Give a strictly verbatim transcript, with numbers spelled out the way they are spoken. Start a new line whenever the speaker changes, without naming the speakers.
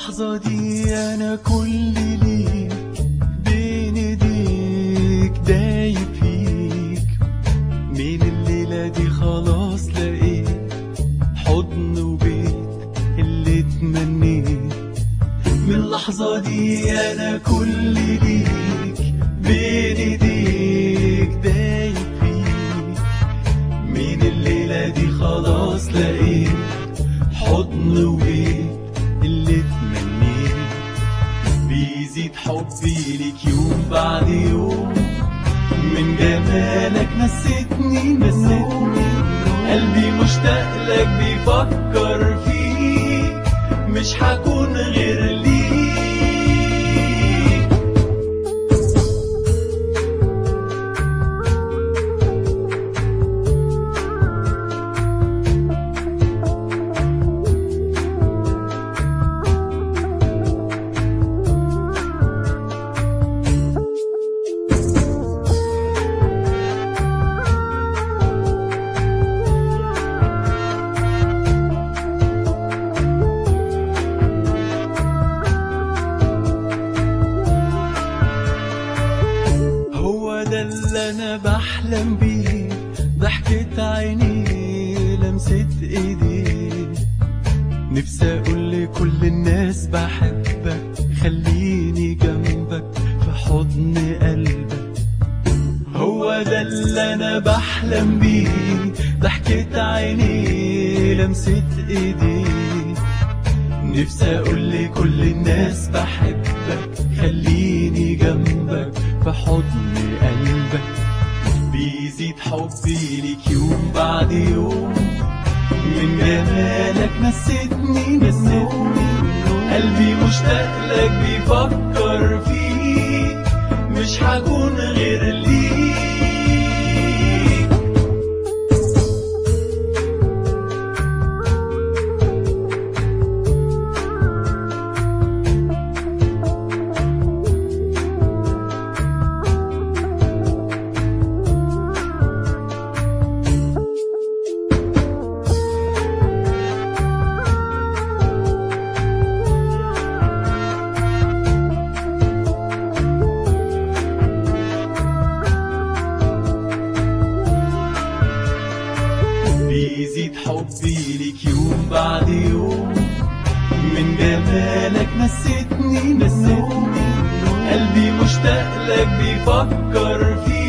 اللحظة دي أنا كل ليك بين ايديك دايب فيك. من الليلة دي خلاص لقيت حضن وبيت اللي تمنيت. من اللحظة دي أنا كل ليك بين ايديك دايب فيك. من الليلة دي خلاص لقيت حضن وبيت اللي تمنيت. بيزيد حبي ليك يوم بعد يوم، من جمالك نسيتني نسيتني. قلبي مشتاق لك بيفكر فيك، مش هكون غير ليك. ده اللي انا بحلم بيه، ضحكة عيني لمسة ايدي. نفسي اقول لكل الناس بحبك، خليني جنبك في حضن قلبك. هو ده اللي انا بحلم بيه، ضحكة عيني لمسة ايدي. نفسي اقول لكل الناس بحبك، خليني جنبك في حضن قلبك. بيزيد حبي ليك يوم بعد يوم، من جمالك نسيتني نسيتني. قلبي مشتاق لك بيفكر فيك، مش هكون غير ليك. بيزيد حبي ليك يوم بعد يوم، من جمالك نسيتني نسيتني. قلبي مشتاق لك بيفكر فيك،